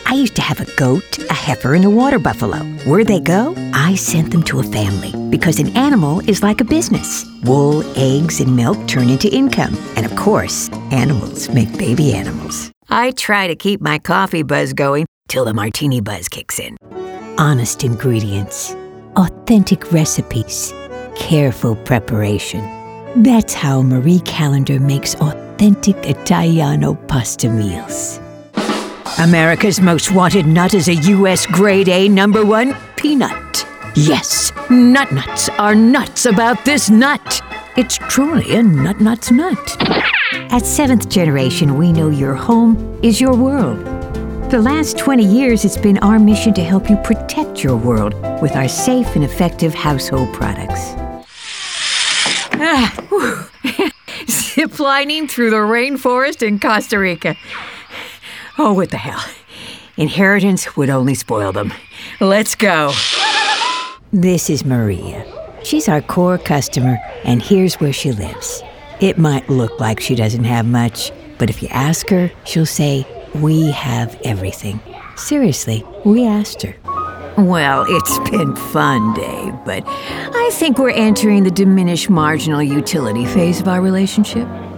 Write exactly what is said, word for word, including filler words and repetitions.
I used to have a goat, a heifer, and a water buffalo. Where'd they go? I sent them to a family because an animal is like a business. Wool, eggs, and milk turn into income. And of course, animals make baby animals. I try to keep my coffee buzz going till the martini buzz kicks in. Honest ingredients, authentic recipes, careful preparation. That's how Marie Callender makes authentic Italiano pasta meals. America's most wanted nut is a U S grade A number one peanut. Yes, nut nuts are nuts about this nut. It's truly a nut nuts nut. At Seventh Generation, we know your home is your world. For the last twenty years, it's been our mission to help you protect your world with our safe and effective household products. Ah, ziplining through the rainforest in Costa Rica. Oh, what the hell. Inheritance would only spoil them. Let's go. This is Maria. She's our core customer, and here's where she lives. It might look like she doesn't have much, but if you ask her, she'll say, we have everything. Seriously, we asked her. Well, it's been fun, Dave, but I think we're entering the diminished marginal utility phase of our relationship.